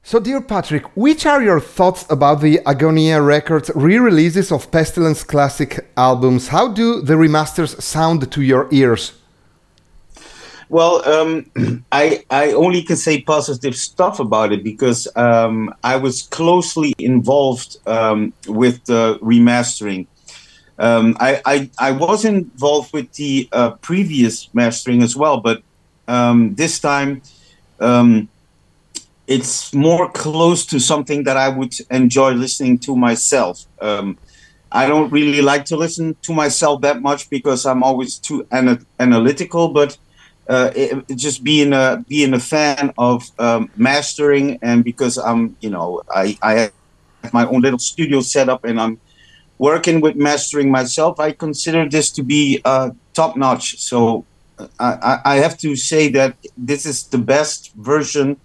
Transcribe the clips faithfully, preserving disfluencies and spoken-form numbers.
So, dear Patrick, which are your thoughts about the Agonia Records re-releases of Pestilence classic albums? How do the remasters sound to your ears? Well, um, I I only can say positive stuff about it because um, I was closely involved um, with the remastering. Um, I, I I was involved with the uh, previous mastering as well, but um, this time um, it's more close to something that I would enjoy listening to myself. Um, I don't really like to listen to myself that much because I'm always too ana- analytical, but uh, it, it just being a being a fan of um, mastering, and because I'm you know I I have my own little studio set up and I'm working with mastering myself, I consider this to be uh, top notch. So I, I have to say that this is the best version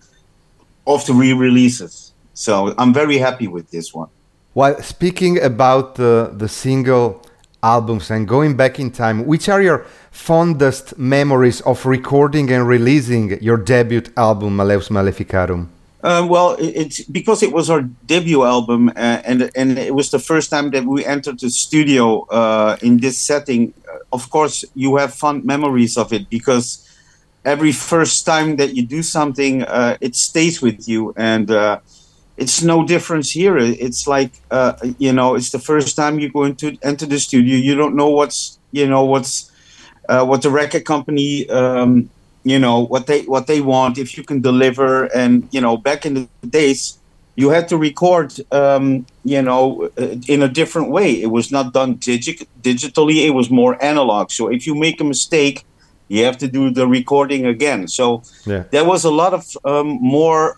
of the re-releases. So I'm very happy with this one. While speaking about the, the single albums and going back in time, which are your fondest memories of recording and releasing your debut album, Malleus Maleficarum? Uh, well, it, it's because it was our debut album, uh, and and it was the first time that we entered the studio uh, in this setting. Uh, of course, you have fond memories of it because every first time that you do something, uh, it stays with you, and uh, it's no difference here. It's like uh, you know, it's the first time you go into enter the studio. You don't know what's you know what's uh, what the record company. Um, you know what they what they want, if you can deliver. And you know back in the days you had to record um you know in a different way. It was not done digi- digitally, it was more analog. So if you make a mistake, you have to do the recording again. So yeah. There was a lot of um, more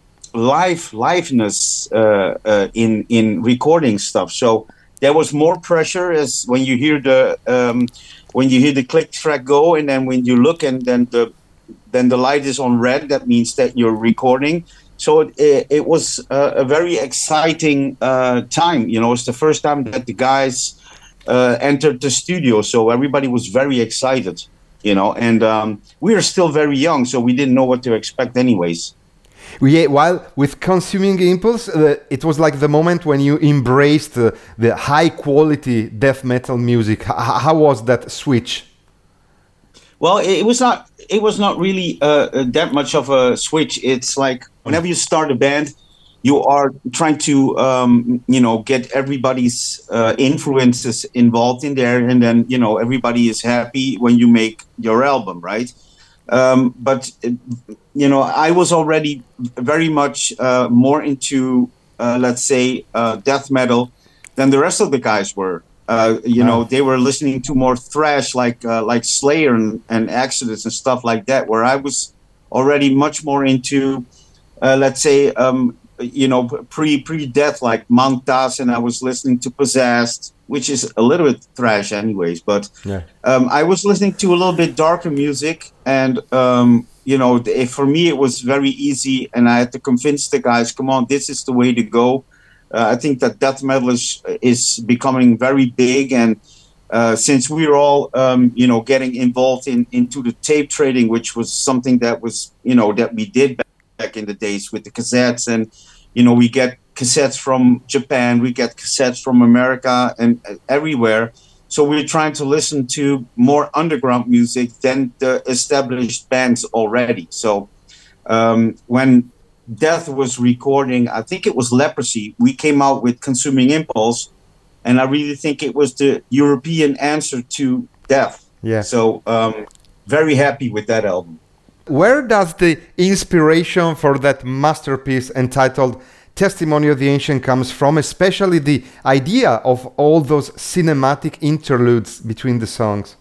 live liveness uh, uh, in in recording stuff. So there was more pressure as when you hear the um, when you hear the click track go, and then when you look and then the then the light is on red, that means that you're recording. So it, it was a, a very exciting uh, time. You know, it's the first time that the guys uh, entered the studio, so everybody was very excited. You know, and um, we are still very young, so we didn't know what to expect, anyways. Yeah, while with Consuming Impulse, uh, it was like the moment when you embraced uh, the high-quality death metal music. H- how was that switch? Well, it was not. It was not really uh, that much of a switch. It's like whenever you start a band, you are trying to, um, you know, get everybody's uh, influences involved in there, and then you know everybody is happy when you make your album, right? Um, but you know, I was already very much uh, more into, uh, let's say, uh, death metal than the rest of the guys were. Uh, you know, they were listening to more thrash, like uh, like Slayer and, and Exodus and stuff like that. Where I was already much more into, uh, let's say, um, you know, pre pre death, like Mantas, and I was listening to Possessed, which is a little bit thrash, anyways. But yeah. um, I was listening to a little bit darker music, and um, you know, the, for me it was very easy, and I had to convince the guys, come on, this is the way to go. Uh, I think that death metal is, is becoming very big, and uh, since we were all, um, you know, getting involved in into the tape trading, which was something that was, you know, that we did back, back in the days with the cassettes, and you know, we get cassettes from Japan, we get cassettes from America, and uh, everywhere. So we're trying to listen to more underground music than the established bands already. So um, when Death was recording, I think it was Leprosy, we came out with Consuming Impulse, and I really think it was the European answer to Death. Yeah. So um, very happy with that album. Where does the inspiration for that masterpiece entitled Testimony of the Ancient comes from, especially the idea of all those cinematic interludes between the songs?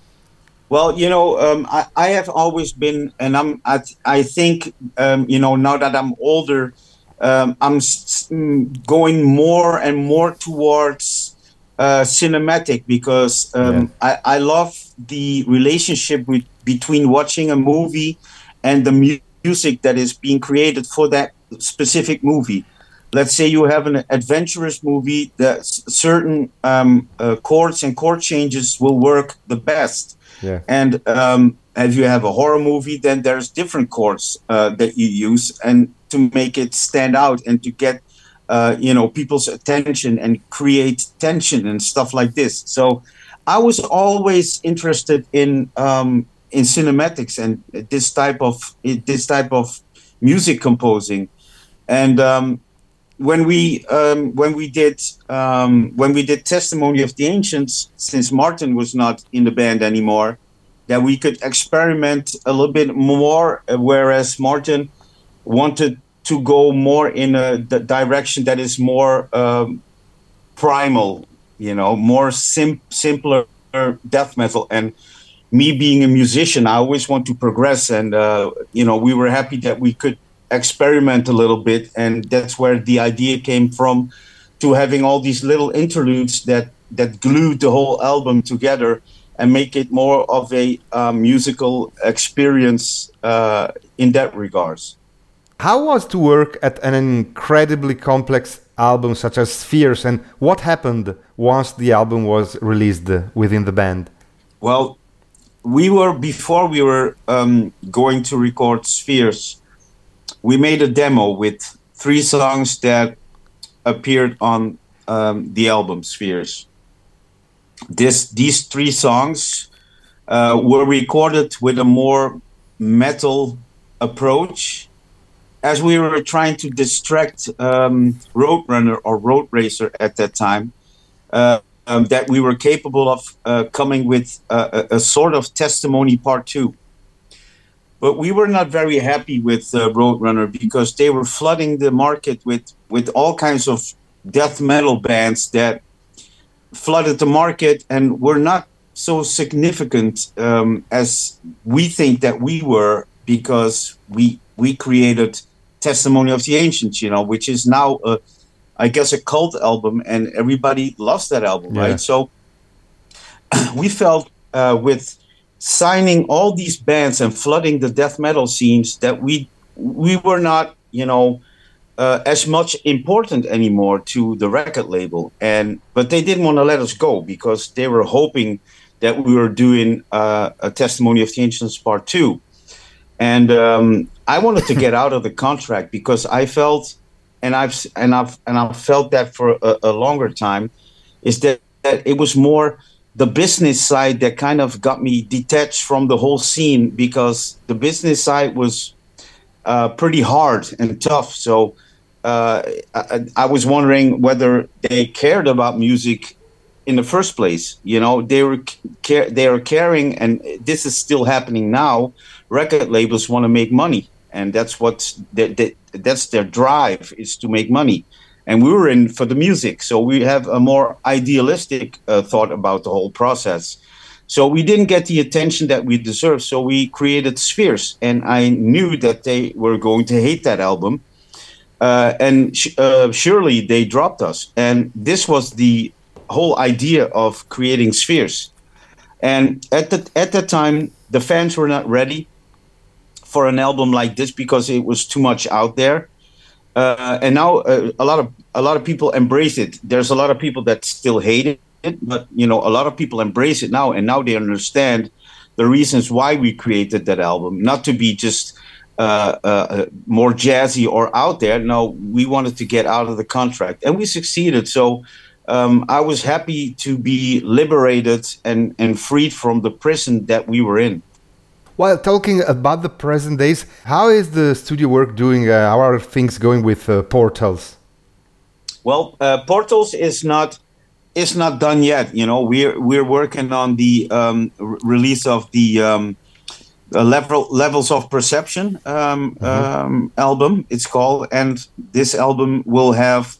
Well, you know, um, I, I have always been, and I'm, I, I think, um, you know, now that I'm older, um, I'm s- going more and more towards uh, cinematic because um, yeah. I, I love the relationship with, between watching a movie and the mu- music that is being created for that specific movie. Let's say you have an adventurous movie that certain um, uh, chords and chord changes will work the best. Yeah. And um, if you have a horror movie, then there's different chords uh, that you use. And to make it stand out and to get uh, you know people's attention and create tension and stuff like this. So I was always interested in um, in cinematics and this type of this type of music composing. And um, when we um, when we did um, when we did Testimony of the Ancients, since Martin was not in the band anymore, that we could experiment a little bit more, uh, whereas Martin wanted to go more in a d- direction that is more um, primal, you know, more sim- simpler death metal. And me being a musician, I always want to progress, and uh, you know, we were happy that we could experiment a little bit, and that's where the idea came from, to having all these little interludes that that glued the whole album together and make it more of a uh, musical experience uh, in that regards. How was to work at an incredibly complex album such as Spheres, and what happened once the album was released within the band? Well, we were, before we were um, going to record Spheres, we made a demo with three songs that appeared on um, the album Spheres. This, these three songs uh, were recorded with a more metal approach, as we were trying to distract um, Roadrunner or Road Racer at that time, uh, um, that we were capable of uh, coming with a, a, a sort of testimony part two. But we were not very happy with uh, Roadrunner, because they were flooding the market with, with all kinds of death metal bands that flooded the market and were not so significant um, as we think that we were, because we we created Testimony of the Ancients, you know, which is now, a, I guess, a cult album, and everybody loves that album, yeah. Right? So we felt uh, with signing all these bands and flooding the death metal scenes that we we were not, you know, uh, as much important anymore to the record label. And but they didn't want to let us go, because they were hoping that we were doing uh, a Testimony of the Ancients part two. And um, I wanted to get out of the contract, because I felt, and I've and I've and I've felt that for a, a longer time, is that, that it was more the business side that kind of got me detached from the whole scene, because the business side was uh, pretty hard and tough. So uh, I, I was wondering whether they cared about music in the first place. You know, they were care, they are caring, and this is still happening now. Record labels want to make money, and that's what they, they, that's their drive, is to make money. And we were in for the music, so we have a more idealistic uh, thought about the whole process. So we didn't get the attention that we deserved, so we created Spheres, and I knew that they were going to hate that album, uh, and sh- uh, surely they dropped us. And this was the whole idea of creating Spheres. And at the at that time, the fans were not ready for an album like this, because it was too much out there. Uh, and now uh, a lot of a lot of people embrace it. There's a lot of people that still hate it, but you know, a lot of people embrace it now, and now they understand the reasons why we created that album. Not to be just uh, uh, more jazzy or out there. No, we wanted to get out of the contract, and we succeeded. So um, I was happy to be liberated and and freed from the prison that we were in. While talking about the present days, how is the studio work doing? Uh, how are things going with uh, Portals? Well, uh, Portals is not is not done yet. You know, we're we're working on the um, r- release of the um, uh, level levels of perception um, mm-hmm. um, album. It's called, and this album will have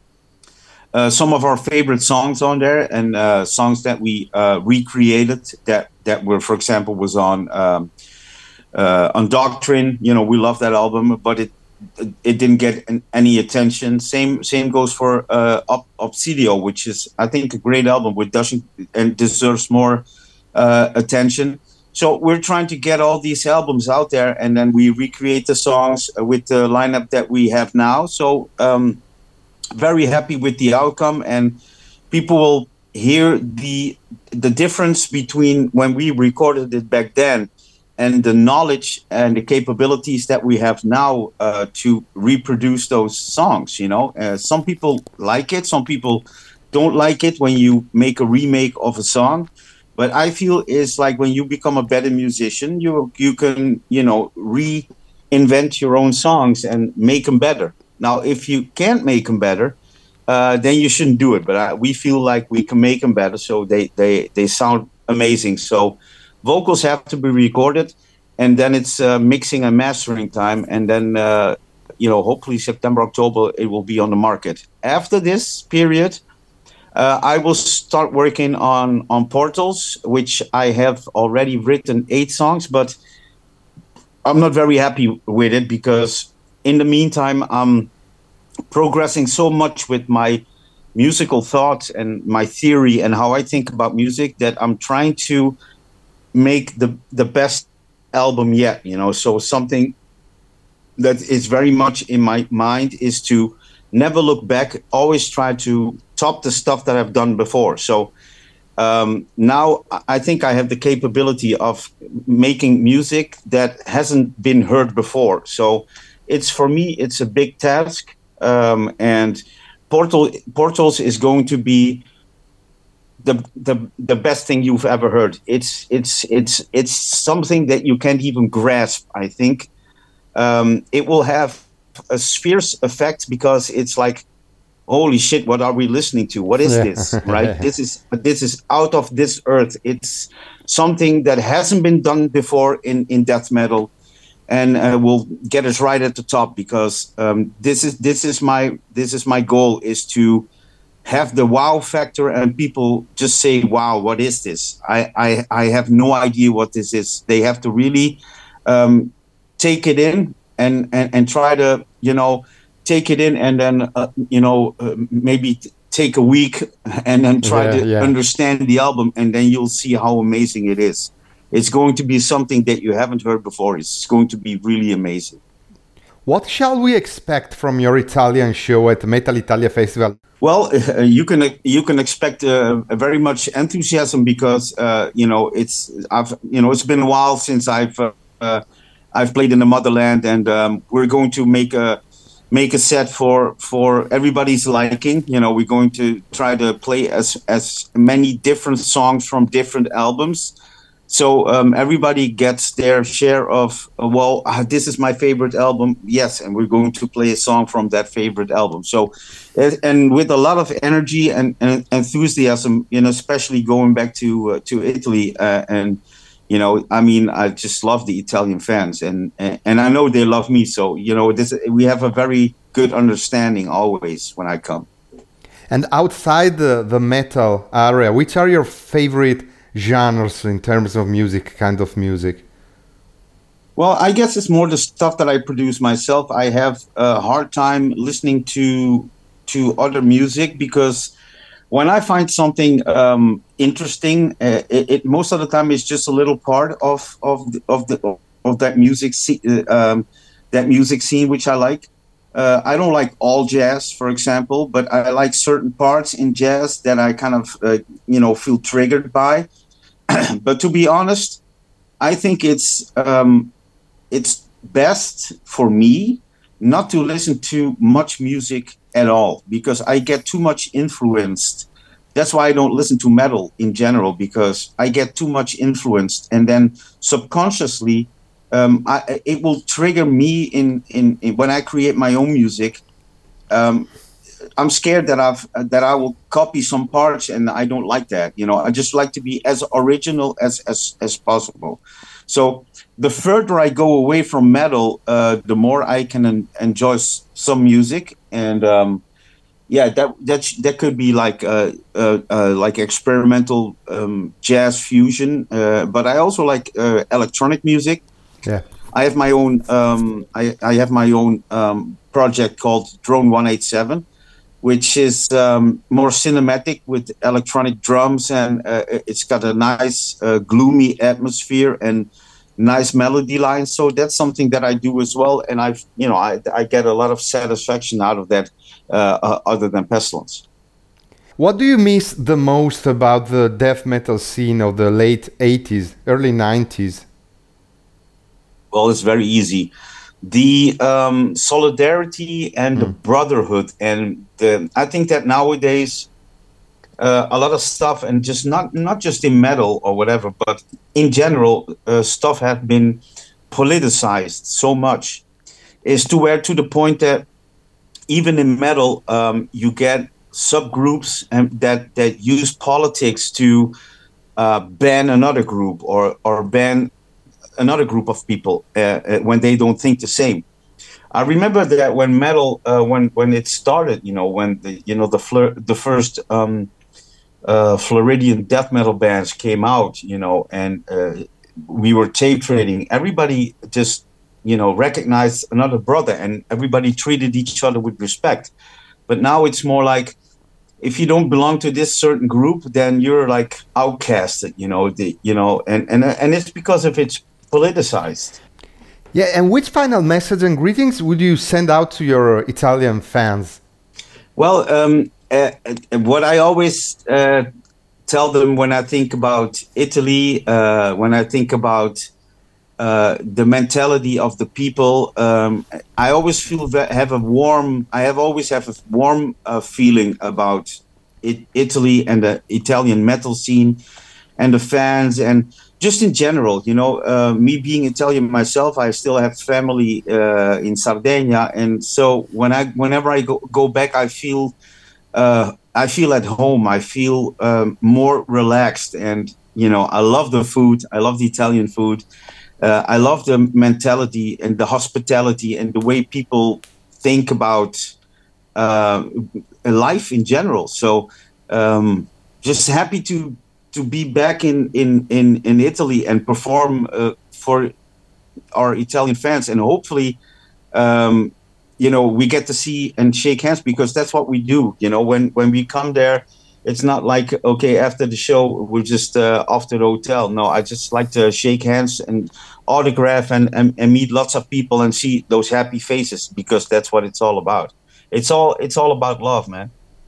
uh, some of our favorite songs on there, and uh, songs that we uh, recreated that. That were, for example, was on um, uh, on Doctrine. You know, we love that album, but it it didn't get an, any attention. Same same goes for uh, Ob- Obsidio, which is, I think, a great album, which doesn't and deserves more uh, attention. So we're trying to get all these albums out there, and then we recreate the songs with the lineup that we have now. So um, very happy with the outcome, and people will hear the the difference between when we recorded it back then and the knowledge and the capabilities that we have now uh, to reproduce those songs. You know, uh, some people like it, some people don't like it when you make a remake of a song. But I feel it's like when you become a better musician, you you can, you know, reinvent your own songs and make them better. Now, if you can't make them better, uh, then you shouldn't do it. But I, we feel like we can make them better, so they they they sound amazing. So vocals have to be recorded, and then it's uh, mixing and mastering time, and then uh, you know, hopefully September, October it will be on the market. After this period, uh, I will start working on on Portals, which I have already written eight songs, but I'm not very happy with it because in the meantime I'm progressing so much with my musical thoughts and my theory and how I think about music that I'm trying to make the the best album yet, you know. So something that is very much in my mind is to never look back, always try to top the stuff that I've done before. So um, now I think I have the capability of making music that hasn't been heard before. So it's, for me, it's a big task. Um, and Portal, Portals is going to be the the the best thing you've ever heard. It's it's it's it's something that you can't even grasp. I think um, it will have a fierce effect because it's like, holy shit, what are we listening to? What is this? Right? This is this is out of this earth. It's something that hasn't been done before in in death metal, and uh, will get us right at the top because um, this is this is my this is my goal, is to have the wow factor and people just say, wow, what is this? I, I, I have no idea what this is. They have to really um, take it in and, and, and try to, you know, take it in and then, uh, you know, uh, maybe t- take a week and then try yeah, to yeah. understand the album, and then you'll see how amazing it is. It's going to be something that you haven't heard before. It's going to be really amazing. What shall we expect from your Italian show at Metal Italia Festival? Well, uh, you can you can expect uh, very much enthusiasm because uh, you know it's I've you know it's been a while since I've uh, uh, I've played in the motherland, and um, we're going to make a make a set for for everybody's liking. You know, we're going to try to play as as many different songs from different albums. So um, everybody gets their share of, uh, well, uh, this is my favorite album. Yes, and we're going to play a song from that favorite album. So, uh, and with a lot of energy and, and enthusiasm, you know, especially going back to uh, to Italy. Uh, and, you know, I mean, I just love the Italian fans. And, and, and I know they love me. So, you know, this we have a very good understanding always when I come. And outside the, the metal area, which are your favorite genres in terms of music, kind of music? Well, I guess it's more the stuff that I produce myself. I have a hard time listening to to other music because when I find something um, interesting, uh, it, it most of the time is just a little part of of the, of the of that music scene, um, that music scene which I like. Uh, I don't like all jazz, for example, but I like certain parts in jazz that I kind of uh, you know feel triggered by. But to be honest, I think it's um, it's best for me not to listen to much music at all because I get too much influenced. That's why I don't listen to metal in general, because I get too much influenced, and then subconsciously um, I, it will trigger me in, in, in when I create my own music. Um, I'm scared that I've that I will copy some parts, and I don't like that. You know, I just like to be as original as as, as possible. So the further I go away from metal, uh, the more I can en- enjoy s- some music, and um, yeah, that that sh- that could be like uh, uh, uh, like experimental um, jazz fusion. Uh, but I also like uh, electronic music. Yeah, I have my own. Um, I I have my own um, project called Drone one eighty-seven. Which is um, more cinematic with electronic drums, and uh, it's got a nice uh, gloomy atmosphere and nice melody lines. So that's something that I do as well, and I've you know I, I get a lot of satisfaction out of that, uh, uh, other than Pestilence. What do you miss the most about the death metal scene of the late eighties, early nineties? Well, it's very easy. The um, solidarity and the Mm. brotherhood, and the, I think that nowadays uh, a lot of stuff, and just not not just in metal or whatever, but in general, uh, stuff has been politicized so much, is to where to the point that even in metal, um, you get subgroups and that that use politics to uh, ban another group or or ban another group of people uh, uh, when they don't think the same. I remember that when metal, uh, when when it started, you know, when the you know the fleur, the first um, uh, Floridian death metal bands came out, you know, and uh, we were tape trading. Everybody just you know recognized another brother, and everybody treated each other with respect. But now it's more like, if you don't belong to this certain group, then you're like outcasted, you know, the, you know, and, and, and it's because of it's politicized. Yeah, and which final message and greetings would you send out to your Italian fans? Well, um, uh, uh, what I always uh, tell them when I think about Italy, uh, when I think about uh, the mentality of the people, um, I always feel that have a warm. I have always have a warm uh, feeling about it, Italy and the Italian metal scene, and the fans, and just in general. You know, uh, me being Italian myself, I still have family uh, in Sardinia, and so when I, whenever I go, go back, I feel, uh, I feel at home. I feel um, more relaxed, and you know, I love the food. I love the Italian food. Uh, I love the mentality and the hospitality and the way people think about uh, life in general. So, um, just happy to to be back in in in, in Italy and perform uh, for our Italian fans, and hopefully, um, you know, we get to see and shake hands, because that's what we do. You know, when when we come there, it's not like, okay, after the show we're just uh, off to the hotel. No, I just like to shake hands and autograph and, and and meet lots of people and see those happy faces, because that's what it's all about. It's all it's all about love, man.